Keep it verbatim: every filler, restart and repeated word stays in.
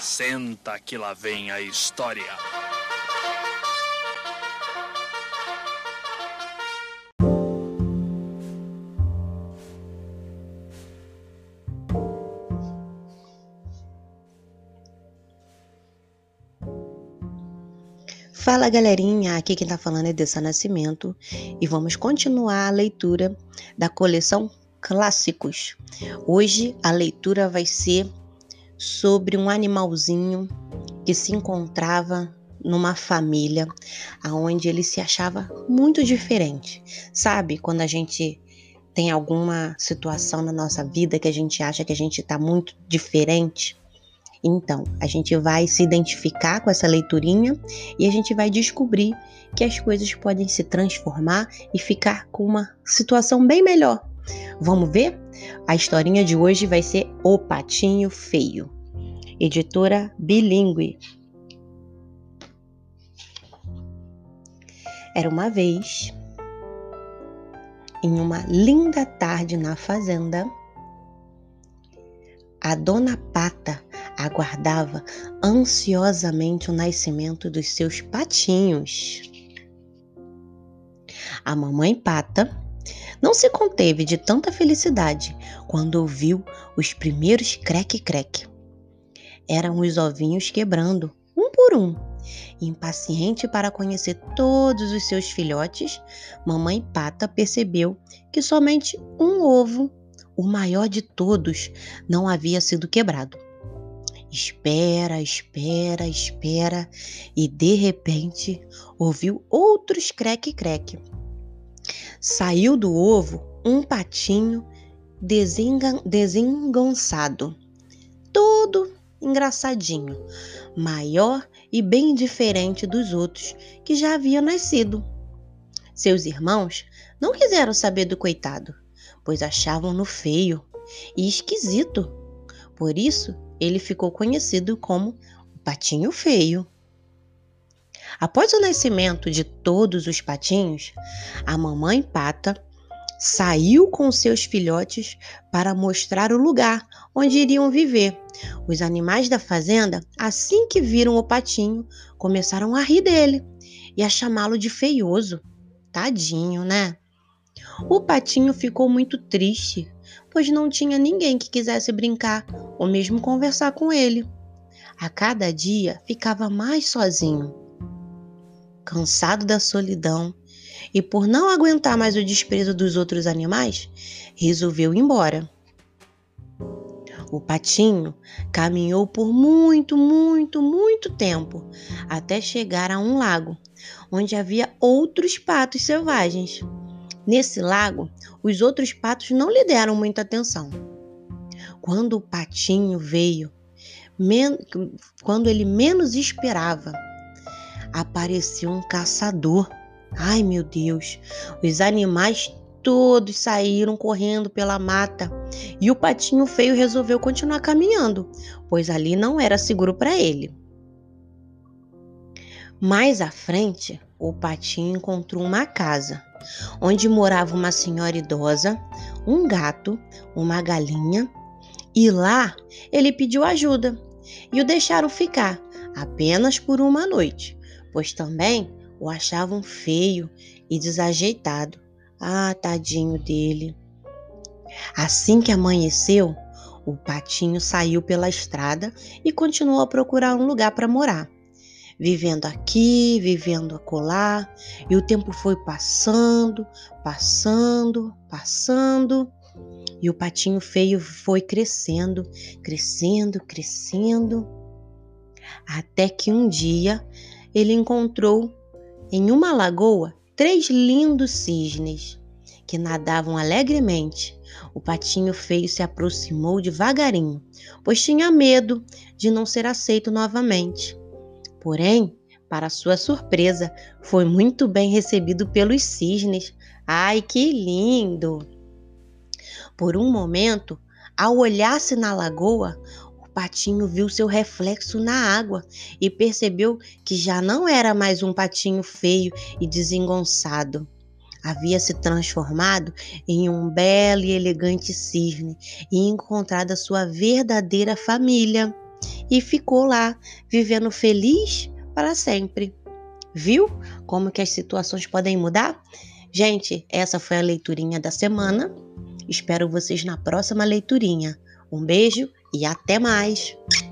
Senta que lá vem a história. Fala galerinha, aqui quem tá falando é Dessa Nascimento e vamos continuar a leitura da coleção Clássicos. Hoje a leitura vai ser sobre um animalzinho que se encontrava numa família onde ele se achava muito diferente. Sabe, quando a gente tem alguma situação na nossa vida que a gente acha que a gente tá muito diferente? Então, a gente vai se identificar com essa leiturinha e a gente vai descobrir que as coisas podem se transformar e ficar com uma situação bem melhor. Vamos ver? A historinha de hoje vai ser O Patinho Feio, editora Bilíngue. Era uma vez, em uma linda tarde na fazenda, a Dona Pata aguardava ansiosamente o nascimento dos seus patinhos. A mamãe Pata não se conteve de tanta felicidade quando ouviu os primeiros creque-creque. Eram os ovinhos quebrando, um por um. Impaciente para conhecer todos os seus filhotes, mamãe Pata percebeu que somente um ovo, o maior de todos, não havia sido quebrado. Espera, espera, espera, e de repente ouviu outros creque-creque. Saiu do ovo um patinho desenga- desengonçado, todo engraçadinho, maior e bem diferente dos outros que já haviam nascido. Seus irmãos não quiseram saber do coitado, pois achavam-no feio e esquisito. Por isso, ele ficou conhecido como o Patinho Feio. Após o nascimento de todos os patinhos, a mamãe Pata saiu com seus filhotes para mostrar o lugar onde iriam viver. Os animais da fazenda, assim que viram o patinho, começaram a rir dele e a chamá-lo de feioso. Tadinho, né? O patinho ficou muito triste, pois não tinha ninguém que quisesse brincar ou mesmo conversar com ele. A cada dia ficava mais sozinho. Cansado da solidão e por não aguentar mais o desprezo dos outros animais, resolveu ir embora. O patinho caminhou por muito, muito, muito tempo até chegar a um lago, onde havia outros patos selvagens. Nesse lago, os outros patos não lhe deram muita atenção. Quando o patinho veio, men- quando ele menos esperava, apareceu um caçador. Ai, meu Deus! Os animais todos saíram correndo pela mata e o patinho feio resolveu continuar caminhando, pois ali não era seguro para ele. Mais à frente, o patinho encontrou uma casa, onde morava uma senhora idosa, um gato, uma galinha, e lá ele pediu ajuda e o deixaram ficar apenas por uma noite, pois também o achavam feio e desajeitado. Ah, tadinho dele. Assim que amanheceu, o patinho saiu pela estrada e continuou a procurar um lugar para morar. Vivendo aqui, vivendo acolá, e o tempo foi passando, passando, passando, e o patinho feio foi crescendo, crescendo, crescendo, até que um dia ele encontrou em uma lagoa três lindos cisnes que nadavam alegremente. O patinho feio se aproximou devagarinho, pois tinha medo de não ser aceito novamente. Porém, para sua surpresa, foi muito bem recebido pelos cisnes. Ai, que lindo! Por um momento, ao olhar-se na lagoa, o patinho viu seu reflexo na água e percebeu que já não era mais um patinho feio e desengonçado. Havia se transformado em um belo e elegante cisne e encontrado a sua verdadeira família. e ficou lá, vivendo feliz para sempre. Viu como que as situações podem mudar? Gente, essa foi a leiturinha da semana. Espero vocês na próxima leiturinha. Um beijo e até mais!